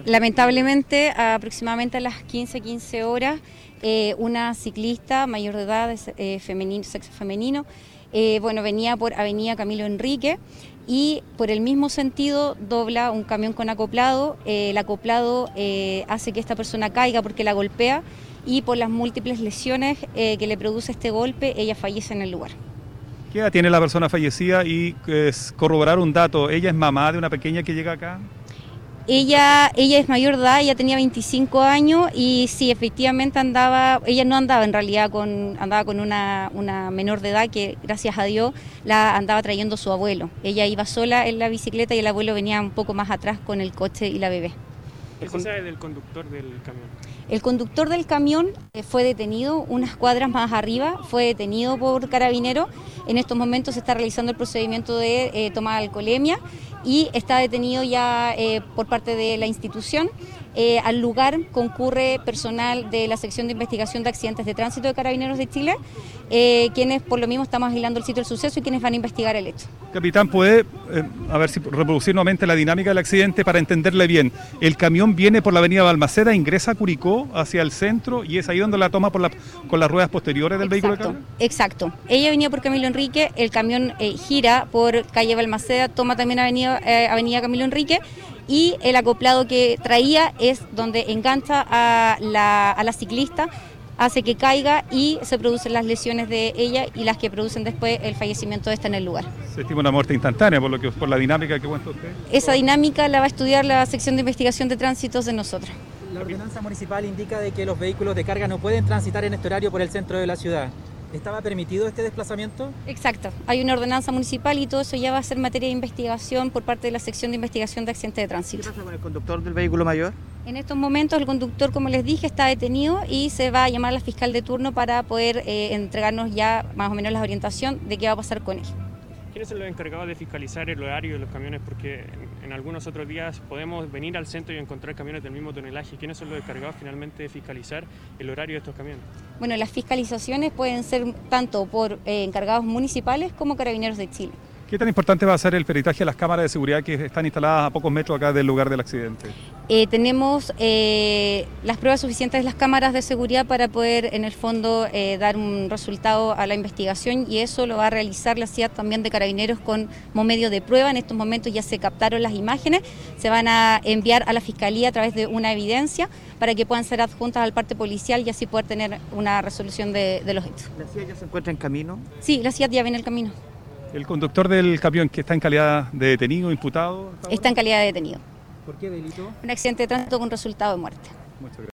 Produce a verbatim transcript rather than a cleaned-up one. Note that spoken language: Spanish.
Lamentablemente, aproximadamente a las quince, quince horas, eh, una ciclista mayor de edad, eh, femenino, sexo femenino, eh, bueno, venía por Avenida Camilo Enrique y por el mismo sentido dobla un camión con acoplado. Eh, el acoplado eh, hace que esta persona caiga porque la golpea y por las múltiples lesiones eh, que le produce este golpe, ella fallece en el lugar. ¿Qué edad tiene la persona fallecida? Y eh, corroborar un dato, ¿ella es mamá de una pequeña que llega acá? Ella, ella es mayor de edad, ella tenía veinticinco años y sí, efectivamente andaba, ella no andaba en realidad con, andaba con una, una menor de edad que gracias a Dios la andaba trayendo su abuelo. Ella iba sola en la bicicleta y el abuelo venía un poco más atrás con el coche y la bebé. ¿Qué se sabe del conductor del camión? El conductor del camión fue detenido unas cuadras más arriba, fue detenido por Carabineros. En estos momentos se está realizando el procedimiento de eh, toma de alcoholemia y está detenido ya eh, por parte de la institución. Eh, al lugar concurre personal de la sección de investigación de accidentes de tránsito de Carabineros de Chile, eh, quienes por lo mismo estamos aislando el sitio del suceso y quienes van a investigar el hecho. Capitán, ¿puede, eh, a ver si reproducir nuevamente la dinámica del accidente para entenderle bien? El camión viene por la avenida Balmaceda, ingresa a Curicó hacia el centro y es ahí donde la toma por la, con las ruedas posteriores del Exacto, vehículo de carga. Exacto. Ella venía por Camilo Enrique, el camión eh, gira por calle Balmaceda, toma también avenida, eh, avenida Camilo Enrique y el acoplado que traía es donde engancha a la, a la ciclista, hace que caiga y se producen las lesiones de ella y las que producen después el fallecimiento de esta en el lugar. Se estima una muerte instantánea por lo que por la dinámica que cuenta usted. Esa dinámica la va a estudiar la sección de investigación de tránsitos de nosotros. La ordenanza municipal indica de que los vehículos de carga no pueden transitar en este horario por el centro de la ciudad. ¿Estaba permitido este desplazamiento? Exacto, hay una ordenanza municipal y todo eso ya va a ser materia de investigación por parte de la sección de investigación de accidentes de tránsito. ¿Qué pasa con el conductor del vehículo mayor? En estos momentos el conductor, como les dije, está detenido y se va a llamar a la fiscal de turno para poder eh, entregarnos ya más o menos la orientación de qué va a pasar con él. ¿Quiénes son los encargados de fiscalizar el horario de los camiones? Porque en, en algunos otros días podemos venir al centro y encontrar camiones del mismo tonelaje. ¿Quiénes son los encargados finalmente de fiscalizar el horario de estos camiones? Bueno, las fiscalizaciones pueden ser tanto por eh, encargados municipales como Carabineros de Chile. ¿Qué tan importante va a ser el peritaje de las cámaras de seguridad que están instaladas a pocos metros acá del lugar del accidente? Eh, tenemos eh, las pruebas suficientes de las cámaras de seguridad para poder, en el fondo, eh, dar un resultado a la investigación y eso lo va a realizar la C I A T también de Carabineros como medio de prueba. En estos momentos ya se captaron las imágenes, se van a enviar a la Fiscalía a través de una evidencia para que puedan ser adjuntas al parte policial y así poder tener una resolución de, de los hechos. ¿La C I A ya se encuentra en camino? Sí, la C I A T ya viene en el camino. ¿El conductor del camión que está en calidad de detenido, imputado? Está en calidad de detenido. ¿Por qué delito? Un accidente de tránsito con resultado de muerte. Muchas gracias.